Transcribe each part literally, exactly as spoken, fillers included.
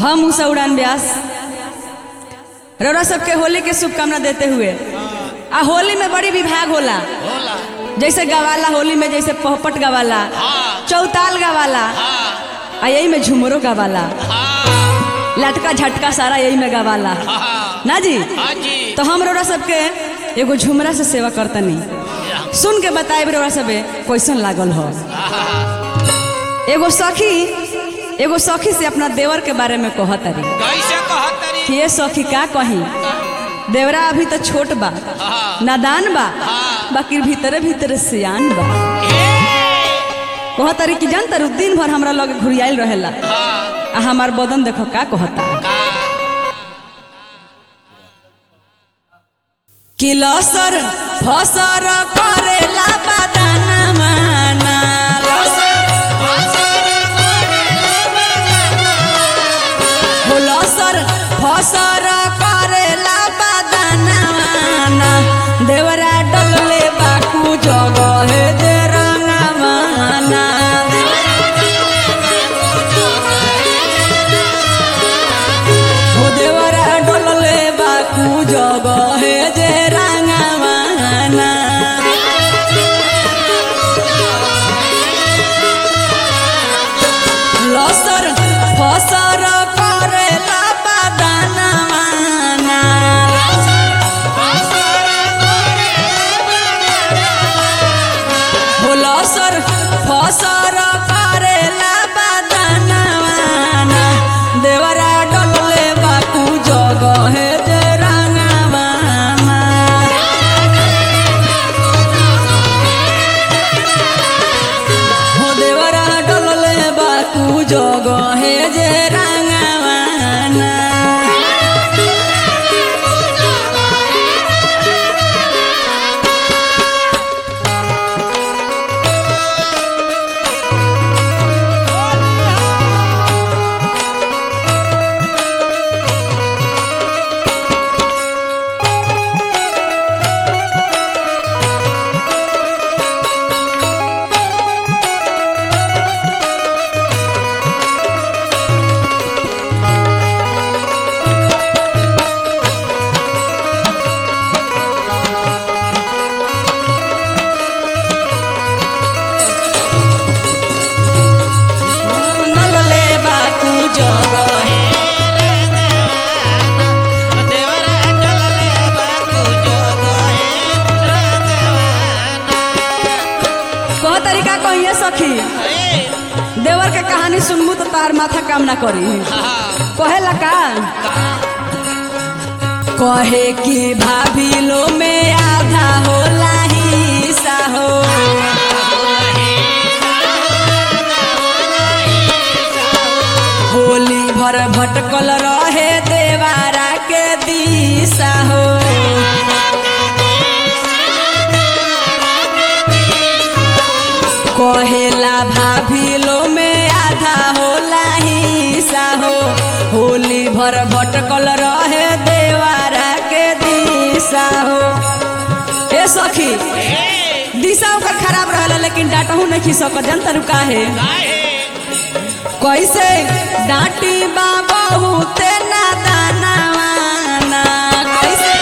हम उषा उड़ान व्यास रौरा सबके होली के शुभकामना देते हुए आ होली में बड़ी विभाग होला होला जैसे गवाला होली में जैसे पहपट गवाला हाँ चौताल गवाला हाँ आ यही में झुमरो गवाला हाँ लटका झटका सारा यही में गवाला हाँ ना जी। हाँ जी तो हम रौरा सबके एगो झुमरा से सेवा करतनी सुन के बताए रौरा सबे कैसन लागल हो। एगो सखी एगो सखी से अपना देवर के बारे में कहतरी कैसे कहतरी कि ये सखी का कही देवरा अभी तो छोट बा हाँ नादान बा हाँ। बाकी भीतरे भीतरे सियान बा ए कहतरी कि जान तर दिन भर हमरा लगे घुरियाइल रहेला हाँ आ हमार बदन देखो का कहता कि लसर फसर करेला बदना माना हो लसर फसर करेला बदना माना देवरा डलले बाकू जगह दे रंगा माना हो देवरा डलले बाकू जगह दे रंगा माना लसर फसर करेला बदना माना हो लसर फसर करेला बदना माना देवरा डलले बाकू जगह दे रंगा माना हो देवरा डलले बाकू जगह जे रंगा माना डलले बाकू जगह कह तरीका कहिए सखी देवर के कहानी सुनबू तो तार माथा काम ना करी कहेला का कहे कि भाभी लो में आधा होला हिस्सा हो होली भर भटकल रहे देवारा के दिशा हो कहेला भाभी लो में आधा होला हिस्सा हो होली भर भटकल रहे देवारा के दिशा हो। ए सखी दिशा ओकर खराब रहला लेकिन डांटहु नहीं खी सकत जनता रुका है कैसे डांटी बाबा बहुते नादाना वाना कैसे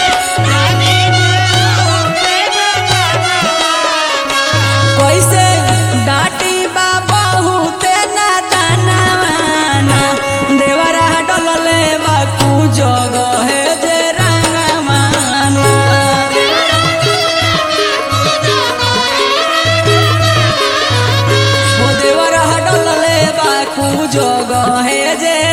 कैसे डांटी बाबा बहुते नादाना वाना देवरा डलले बाकू जगह जे रंगा माना हो देवरा डलले बाकू जगह जे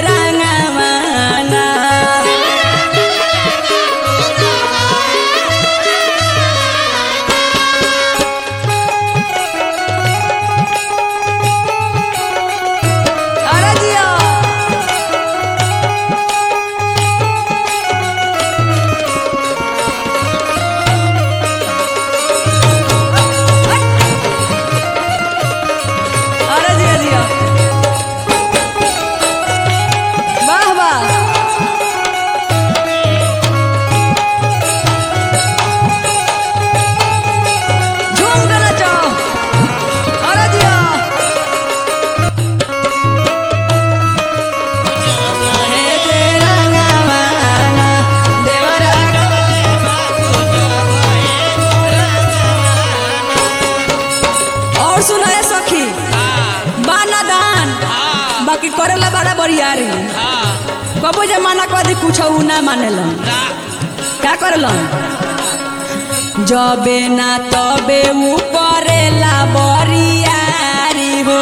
बरियारी हाँ कबो जमाना कदी कुछ ना मानेलन ना का करलन जबे ना तबे ऊ करेला बरियारी हो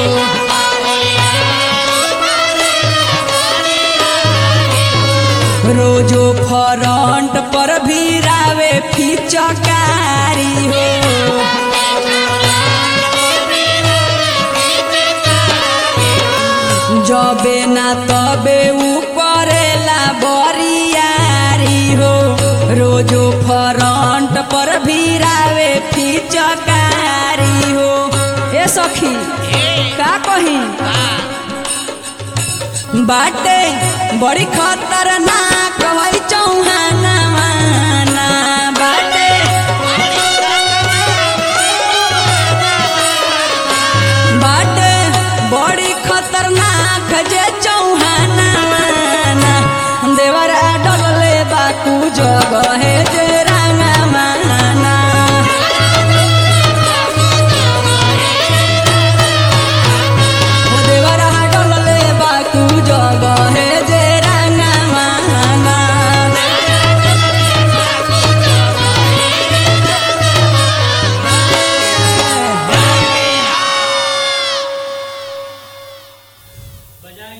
रोजो फ्रंट पर भीरावे फिचकारी हो जबे ना तबे ऊ करेला बरियारी हो रोजो फ्रंट पर भीरावे फिचकारी हो ए सखी का कही बाटे बड़ी खतरनाक है चौहाना माना बाटे बाटे बड़ी खतरनाक जे चौहाना माना देवरा डलले बाकू जगह है जे